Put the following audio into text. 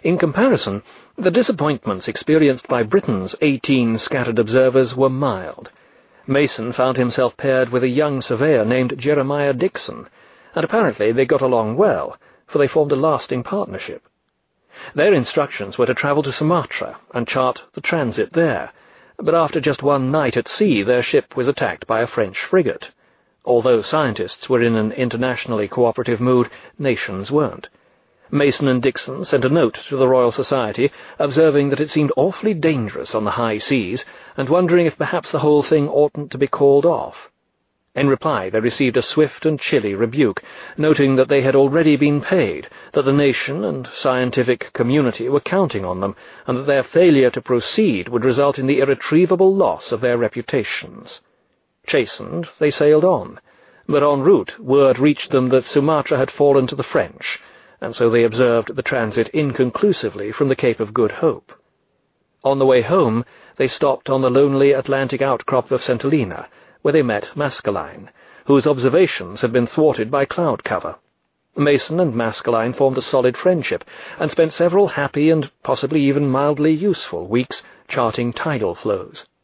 In comparison, the disappointments experienced by Britain's 18 scattered observers were mild. Mason found himself paired with a young surveyor named Jeremiah Dixon, and apparently they got along well, for they formed a lasting partnership. Their instructions were to travel to Sumatra and chart the transit there, but after just one night at sea their ship was attacked by a French frigate. Although scientists were in an internationally cooperative mood, nations weren't. Mason and Dixon sent a note to the Royal Society observing that it seemed awfully dangerous on the high seas and wondering if perhaps the whole thing oughtn't to be called off. In reply they received a swift and chilly rebuke, noting that they had already been paid, that the nation and scientific community were counting on them, and that their failure to proceed would result in the irretrievable loss of their reputations. Chastened, they sailed on, but en route word reached them that Sumatra had fallen to the French, and so they observed the transit inconclusively from the Cape of Good Hope. On the way home, they stopped on the lonely Atlantic outcrop of St. Helena, where they met Maskelyne, whose observations had been thwarted by cloud cover. Mason and Maskelyne formed a solid friendship, and spent several happy and possibly even mildly useful weeks charting tidal flows.